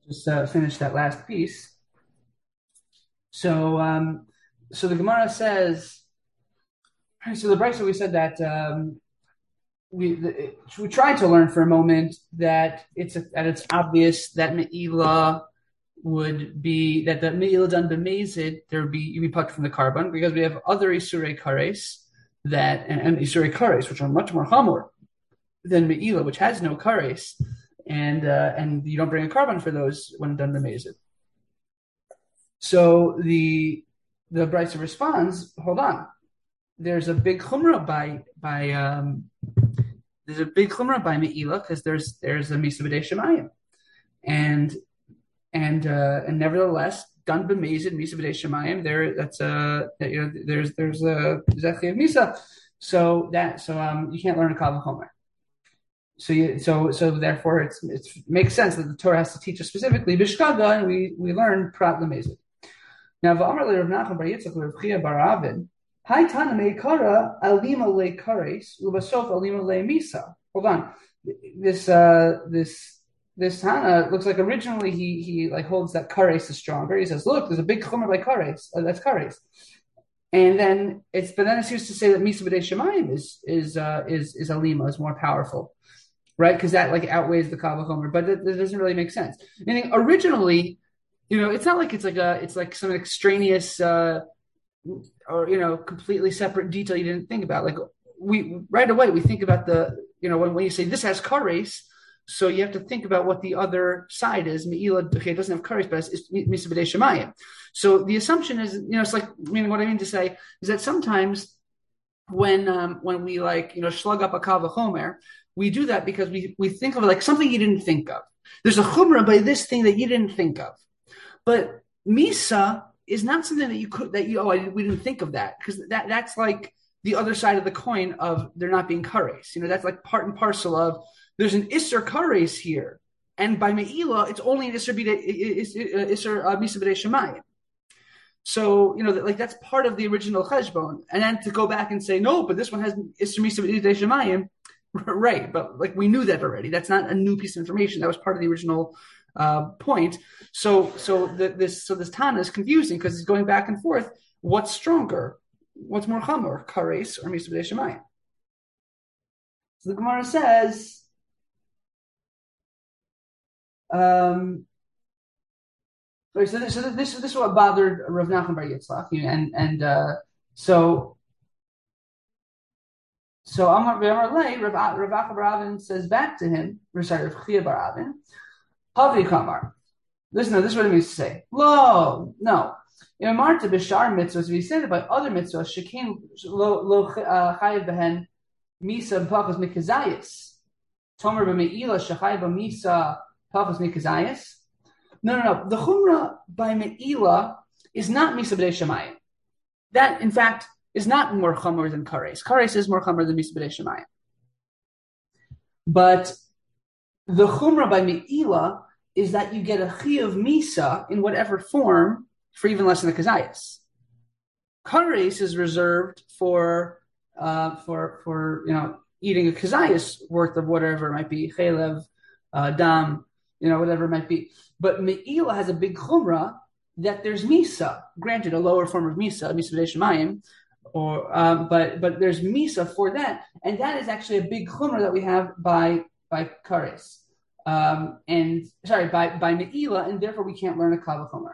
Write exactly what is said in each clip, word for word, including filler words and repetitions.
just uh, finish that last piece. So, um, so the Gemara says, so the Brisa we said that um, we the, we tried to learn for a moment that it's a, that it's obvious that Me'ilah would be that the Me'ilah done b'mezid there would be you'd be plucked from the carbon because we have other Isurei Kares that and, and Isurei Kares which are much more hamor than Me'ilah, which has no Kares, and uh, and you don't bring a carbon for those when done b'mezid. So the the Brisa responds, hold on, there's a big chumrah by by um, there's a big chumrah by Me'ilah because there's there's a Misa B'dei Shemayim, and and uh, and nevertheless done b'mezid Misa B'dei Shemayim there that's a that, you know there's there's a exactly of Misa, so that so um you can't learn a Kal V'chomer. So you, so so therefore it's it makes sense that the Torah has to teach us specifically Bishkaga, and we we learn Prat L'mezid. Now v'amar le Rav Nachman bar Yitzchak le Rav Chia bar Avin Hai Tana Meikara Alima Le Kares Ubasof Alima Le Misa. Hold on, this uh this this Tana looks like originally he he like holds that Kares is stronger. He says, look, there's a big Chomer by Kares, uh, that's Kares, and then it's but then it seems to say that Misa B'dei Shemayim is is uh, is is Alima is more powerful. Right, because that like outweighs the Kal V'chomer, but that, that doesn't really make sense. Meaning, originally, you know, it's not like it's like a, it's like some extraneous uh, or you know, completely separate detail you didn't think about. Like we right away we think about the, you know, when, when you say this has kares, so you have to think about what the other side is. Me'ilah, okay, it doesn't have kares, but it's Misa B'dei Shemayim. So the assumption is, you know, it's like, I mean, what I mean to say is that sometimes when um, when we like, you know, slug up a Kal V'chomer, we do that because we, we think of it like something you didn't think of. There's a chumrah by this thing that you didn't think of. But Misa is not something that you could, that you, oh, I, we didn't think of that. Because that, that's like the other side of the coin of there not being kares. You know, that's like part and parcel of there's an Isser kares here. And by Me'ilah, it's only an Isser Misa B'dei Shemayim. So, you know, like that's part of the original cheshbon. And then to go back and say, no, but this one has Isser Misa B'dei Shemayim. Right, but like we knew that already. That's not a new piece of information. That was part of the original uh, point. So, so the, this, so this Tana is confusing because it's going back and forth. What's stronger? What's more chamor, kares or Misa B'dei Shemayim? So the Gemara says, um, so this, so this, this is what bothered Rav Nachman bar Yitzchak, and and uh, so. So Amar Lei, Rav Acha bar Avin says back to him, sorry, Rav Chia bar Avin, Havi Kamar. Listen, no, this is what it means to say. Lo, no. In Marta Bishar mitzvahs, if he said it by other mitzvahs, Shekin lo lo chayiv behen misa pachas mikazayis. Tomer b'me'ilah shechayiv b'misa pachas mikazayis. No, no, no. The chumrah by me'ilah is not misa b'dei shemayim. That, in fact, is not more chomer than kares. Kares is more chomer than Misa B'dei Shemayim. But the chumrah by Me'ilah is that you get a chi of Misa in whatever form for even less than the kazayas. Kares is reserved for uh, for for you know eating a kazayas worth of whatever it might be, chelev, uh, dam, you know whatever it might be. But Me'ilah has a big chumrah that there's Misa. Granted, a lower form of Misa, Misa B'dei Shemayim. Or, um, but but there's misa for that, and that is actually a big chumrah that we have by by kares, um, and sorry by by me'ilah, and therefore we can't learn a kal v'chomer.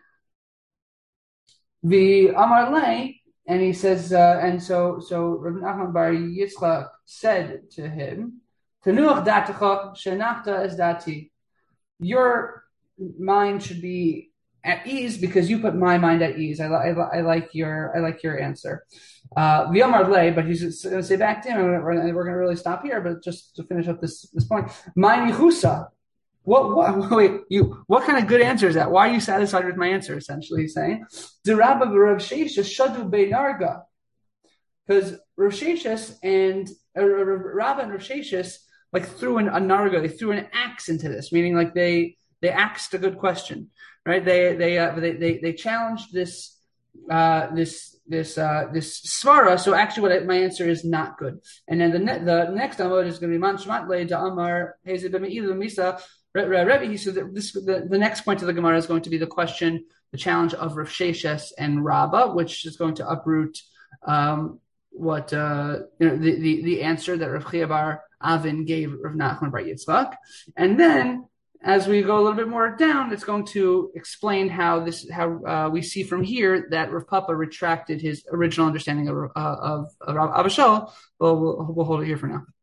The Amar Lei, and he says, uh, and so so Rav Nachman bar Yitzchak said to him, "Tanuach datacha shenachta es dati." Your mind should be at ease because you put my mind at ease. I, I, I like your I like your answer. Uh, V'yomar lei, but he's going to say back to him, and we're, we're going to really stop here. But just to finish up this this point, my nichusa. What what wait you? What kind of good answer is that? Why are you satisfied with my answer? Essentially, he's saying, the Rabba Rav Sheshes shadu beinarga, because Rav Sheshes and uh, Rabba and Rav Sheshes like threw an a narga, they threw an axe into this, meaning like they they axed a good question. Right, they they uh, they they they challenged this uh, this this uh, this svara. So actually, what I, my answer is not good. And then the ne- the next amud is going to be man shmat le da amar hezid b'me'ilu misa Rebbe. So that this the, the next point of the Gemara is going to be the question, the challenge of Rav Sheshes and Rabbah, which is going to uproot um, what uh, you know the, the the answer that Rav Chia bar Avin gave Rav Nachman bar Yitzchak, and then as we go a little bit more down, it's going to explain how this how uh, we see from here that Rav Papa retracted his original understanding of uh, of, of Abba Shaul. Well, well, we'll hold it here for now.